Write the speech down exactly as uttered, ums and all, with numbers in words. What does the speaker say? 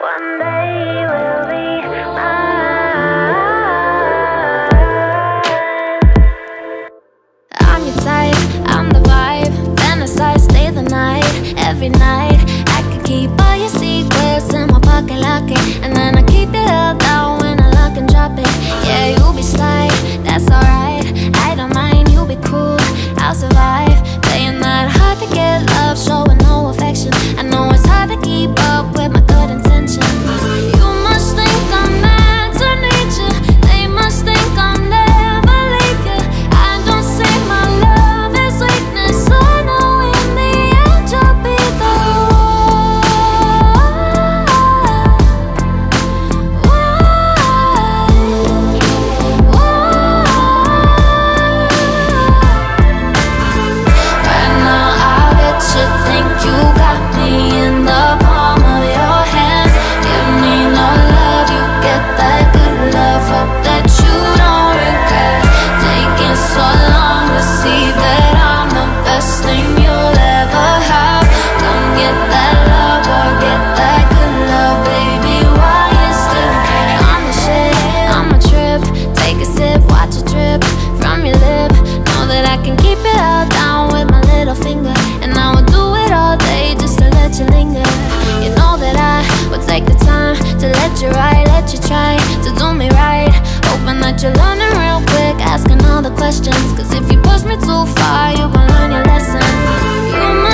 One day will be mine. I'm your type, I'm the vibe. Fantasize, stay the night, every night. I could keep all your secrets in my pocket, lock it, and then I keep it held down when I lock and drop it. Yeah, you'll be sly, that's alright. I don't mind, you'll be cool, I'll survive. Playing that hard to get love, showing no affection. I know it's hard to keep up with my good intentions. You must think I'm mad to nature. They must think I'll never leave you. I don't say my love is weakness. I know in the end you'll be the right now. I bet you think you got me in the palm of your hands. Give me no love, you get that good love. Hope that you don't regret taking so long to see that I'm the best thing you'll ever have. Come get that love or get that good love, baby, while you still can. I'm the shit, I'm a trip. Take a sip, watch it drip from your lip. Know that I can keep it all down with my little finger, and I would do it all day just to let you linger. You know that I would take the time to let you ride, let you try to do me right. Hoping that you're learning real quick, asking all the questions, cause if you push me too far, you're gonna learn your lesson. You